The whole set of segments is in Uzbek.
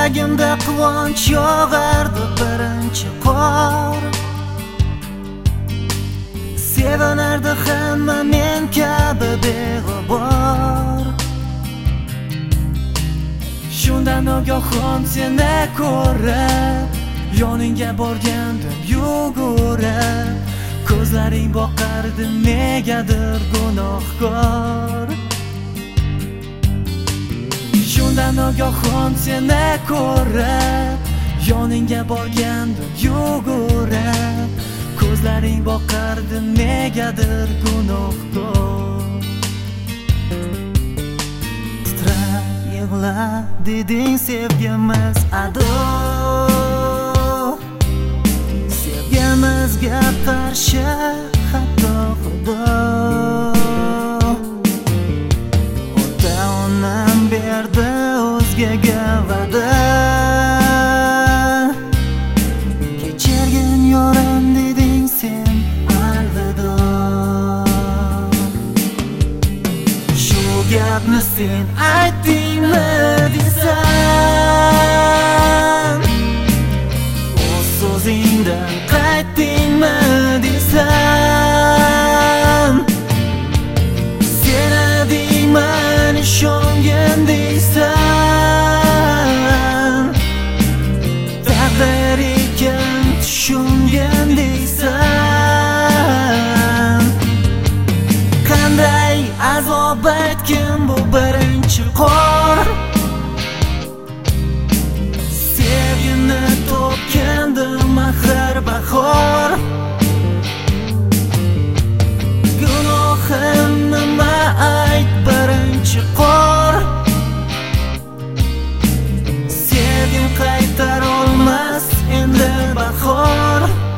Yuragimda quvonch yog'ardi birinchi qor. Sevinardi hamma men kabi beg'ubor. Shundan ogohon seni ko'rib, yoningga borgandim yugurib. Ko'zlaring boqardi negadir gunohkor. Shundan ogohon seni ko'rib, yoningga borgandim yugurib. Ko'zlaring boqardi negadir gunohkor. Titra yig'la deding sevgimiz ado. Sevgimizga qarshi xato xudo. Ota-onam berdi o'zgaga va'da. Kechirgin yorim deding sen alvido. Shu gapni sen aytdingmi desam, o'z so'zingdan qaytdingmi desam, seni deyman ishongin deysan, taqdir ekan tushungin deysan. Qanday azob aytgin bu birinchi qor. Sevgini topgandim axir bahor. Gunohim nima ayt birinchi qor. Sevgim qaytar olmas endi bahor.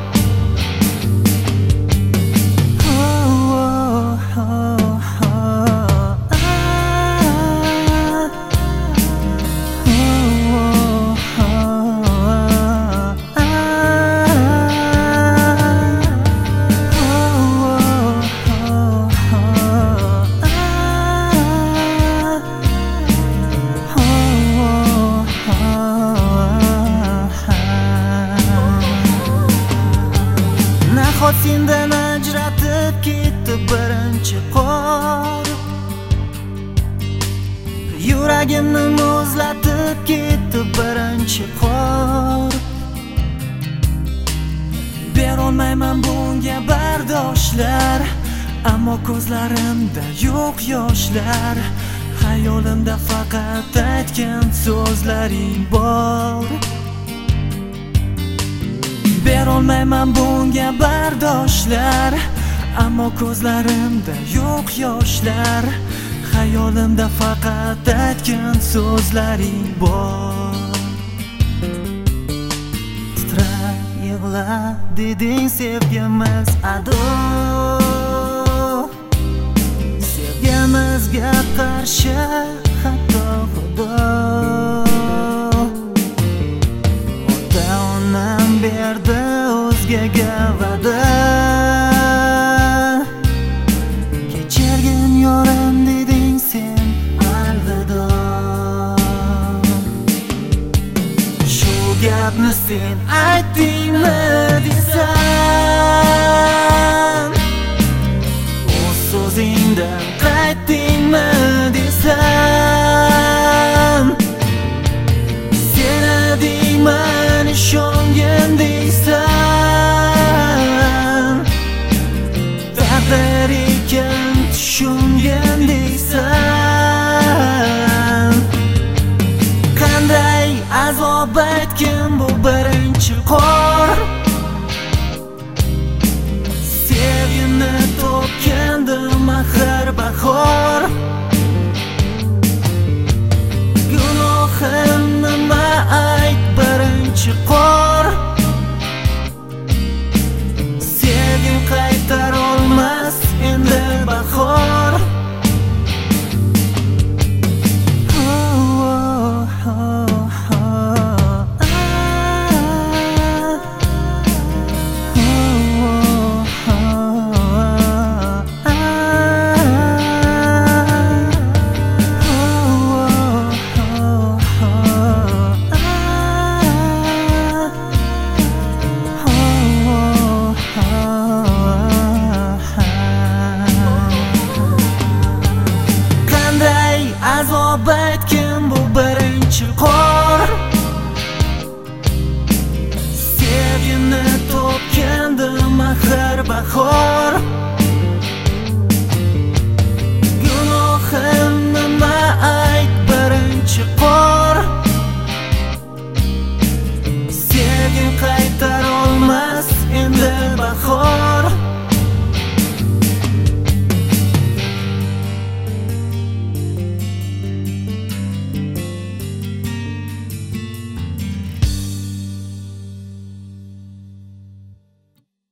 Nahot sendan ajratib ketdi birinchi qor. Yuragimni muzlatib ketdi birinchi qor. Berolmayman bunga bardoshlar, ammo ko'zlarimda yo'q yoshlar. Xayolimda faqat aytgan so'zlaring bor. Berolmayman bunga bardoshlar, ammo ko'zlarimda yo'q yoshlar. Xayolimda faqat aytgan so'zlaring bor. Titra yig'la deding sevgimiz ado. Sevgimizga qarshi xato xudo. Ota-onam berdi o'zgaga va'da. Kechirgin yorim deding sen alvido. Shu gapni sen aytdingmi desam, o'z so'zingdan qaytdingmi desam, seni deyman ishongin deysan, taqdir ekan tushungin deysan. Qanday azob aytgin bu birinchi qor. Sevgini topgandim axir bahor. Gunohim nima ayt birinchi qor. Sevgim qaytar olmas endi bahor. bahor